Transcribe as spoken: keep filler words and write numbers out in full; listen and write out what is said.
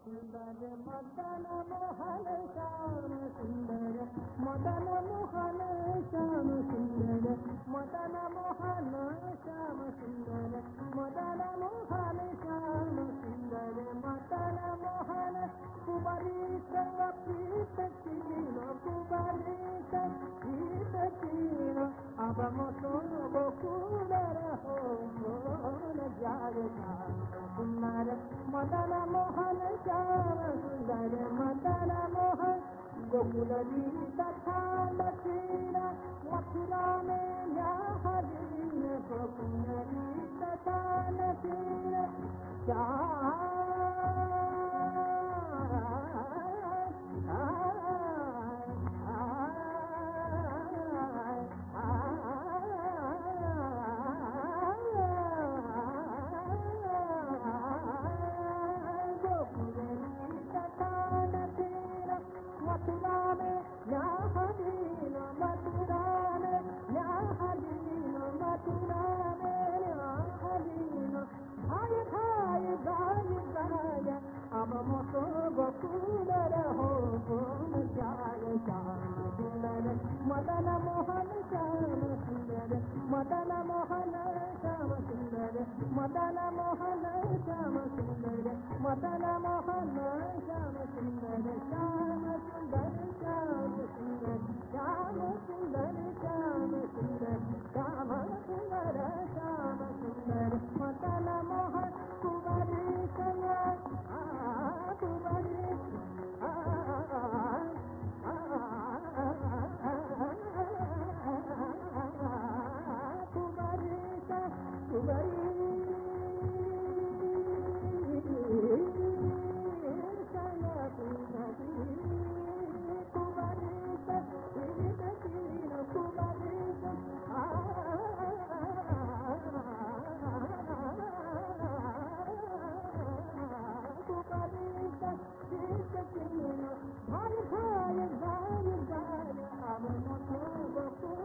सुंदर मदन मोहन श्याम सुंदर मदन मोहन श्याम सुंदर मदन मोहन श्याम सुंदर मदन मोहन श्याम सुंदर मदन मोहन कुमारी संगीत कीन कुमारी संगीत कीन अब मतो बकुलर हो जाए सुंदर मदन मोहन श्याम सुंदर मदन मोहन गोकुलरी तथा लक्ष्मीण मथुरा में हरीन गोकुलरी तथा लक्ष्मीण मथुरा में हरीन मथुरा में हरीन मथुरा में हरीन भाई भाई गाय गाय अब मतो गोकुलर हो जाय श्याम सुंदर मदन मोहन श्याम सुंदर मदन मोहन श्याम सुंदर मदन मोहन श्याम सुंदर मदन मोहन श्याम सुंदर श्याम सुंदर श्याम सुंदर श्याम सुंदर श्याम सुंदर श्याम सुंदर श्याम सुंदर मदन मोहन कुमारी कन्या कुमारी कुमारी कुमारी भाई भाई गाय गाय अब मतो